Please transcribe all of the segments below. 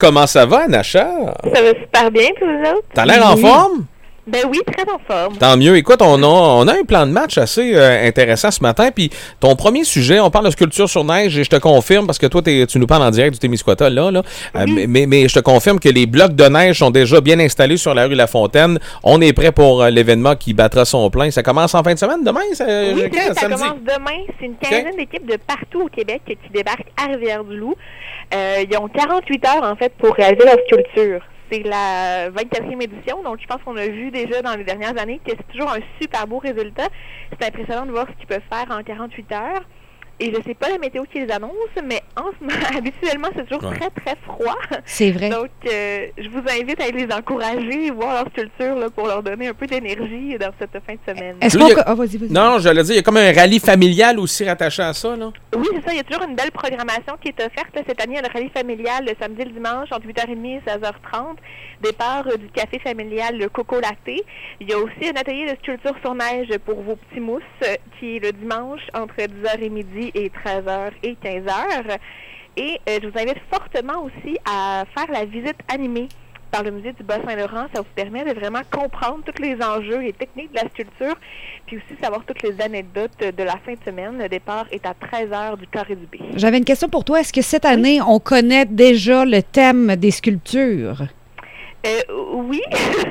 Comment ça va, Anacha? Ça va super bien, puis vous autres? T'as l'air en forme? Ben oui, très en forme. Tant mieux. Écoute, on a un plan de match assez intéressant ce matin. Puis ton premier sujet, on parle de sculpture sur neige et je te confirme, parce que toi, tu nous parles en direct du Témiscouata, là. Oui. Mais je te confirme que les blocs de neige sont déjà bien installés sur la rue La Fontaine. On est prêt pour l'événement qui battra son plein. Ça commence en fin de semaine, demain? Oui, ça commence demain. C'est une quinzaine d'équipes de partout au Québec qui débarquent à Rivière-du-Loup. Ils ont 48 heures, en fait, pour réaliser leur sculpture. C'est la 24e édition, donc je pense qu'on a vu déjà dans les dernières années que c'est toujours un super beau résultat. C'est impressionnant de voir ce qu'ils peuvent faire en 48 heures. Et je sais pas la météo qui les annonce, mais habituellement, c'est toujours très, très froid. C'est vrai. Donc, je vous invite à aller les encourager, voir leur sculpture là, pour leur donner un peu d'énergie dans cette fin de semaine. Est-ce Là, qu'on... Vas-y. Non, j'allais dire, il y a comme un rallye familial aussi rattaché à ça, là. Oui, c'est ça. Il y a toujours une belle programmation qui est offerte. Là, cette année, il y a le rallye familial le samedi et le dimanche entre 8h30 et 16h30. Départ du café familial le Coco Latte. Il y a aussi un atelier de sculpture sur neige pour vos petits mousses qui est le dimanche entre 10h et midi et 13h et 15h. Et je vous invite fortement aussi à faire la visite animée par le musée du Bas-Saint-Laurent. Ça vous permet de vraiment comprendre tous les enjeux et techniques de la sculpture, puis aussi savoir toutes les anecdotes de la fin de semaine. Le départ est à 13h du Carré du B. J'avais une question pour toi. Est-ce que cette année, on connaît déjà le thème des sculptures? Oui.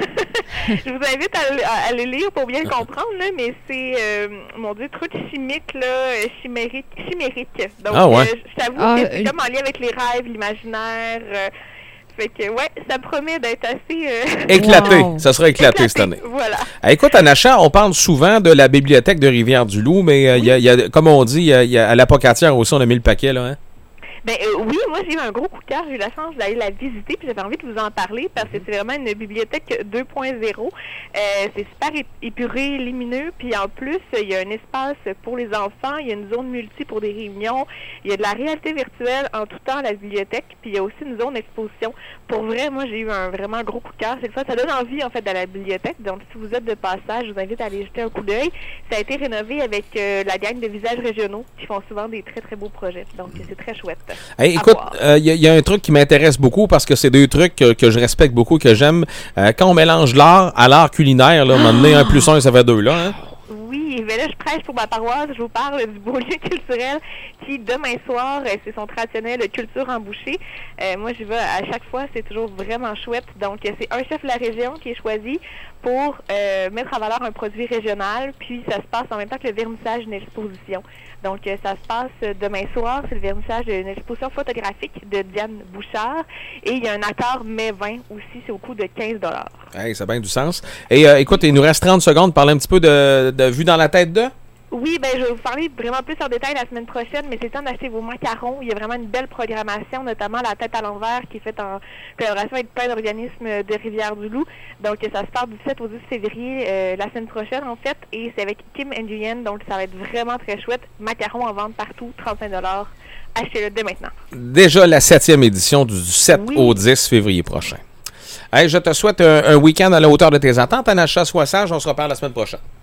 Je vous invite à le lire pour bien le comprendre, là, mais c'est, mon Dieu, trop chimique, là, chimérique. Donc, je t'avoue que c'est comme en lien avec les rêves, l'imaginaire. Fait que, ouais, ça promet d'être assez... Éclaté. Wow. Ça sera éclaté cette année. Voilà. Écoute, Anacha, on parle souvent de la bibliothèque de Rivière-du-Loup, mais il y a, comme on dit, il y a à la Pocatière aussi, on a mis le paquet, là, hein? Ben oui, moi j'ai eu un gros coup de cœur, j'ai eu la chance d'aller la visiter, puis j'avais envie de vous en parler parce que c'est vraiment une bibliothèque 2.0. C'est super épuré, lumineux, puis en plus, il y a un espace pour les enfants, il y a une zone multi pour des réunions, il y a de la réalité virtuelle en tout temps à la bibliothèque, puis il y a aussi une zone d'exposition. Pour vrai, moi j'ai eu un vraiment gros coup de cœur, c'est le fait, ça donne envie en fait d'aller à la bibliothèque, donc si vous êtes de passage, je vous invite à aller jeter un coup d'œil. Ça a été rénové avec la gang de visages régionaux qui font souvent des très très beaux projets, donc c'est très chouette. Hey, écoute, il y a un truc qui m'intéresse beaucoup parce que c'est deux trucs que je respecte beaucoup, que j'aime. Quand on mélange l'art à l'art culinaire, là, à un moment donné, 1 + 1, ça fait 2, là, hein? Oui, mais là, je prêche pour ma paroisse. Je vous parle du beau lieu culturel qui, demain soir, c'est son traditionnel culture en bouchée. Moi, j'y vais à chaque fois. C'est toujours vraiment chouette. Donc, c'est un chef de la région qui est choisi pour mettre en valeur un produit régional. Puis, ça se passe en même temps que le vernissage d'une exposition. Donc, ça se passe demain soir. C'est le vernissage d'une exposition photographique de Diane Bouchard. Et il y a un accord mai 20 aussi. C'est au coût de 15 $. Hey, ça a bien du sens. Et écoute, il nous reste 30 secondes pour parler un petit peu de vue dans la tête de... Oui, ben je vais vous parler vraiment plus en détail la semaine prochaine, mais c'est temps d'acheter vos macarons. Il y a vraiment une belle programmation, notamment la tête à l'envers qui est faite en collaboration avec plein d'organismes de Rivière-du-Loup. Donc ça se passe du 7 au 10 février la semaine prochaine en fait, et c'est avec Kim and Julienne, donc ça va être vraiment très chouette. Macarons en vente partout, 35 $. Achetez-le dès maintenant. Déjà la 7e édition du 7 au 10 février prochain. Hey, je te souhaite un week-end à la hauteur de tes attentes. Anacha, sois sage, on se reparle la semaine prochaine.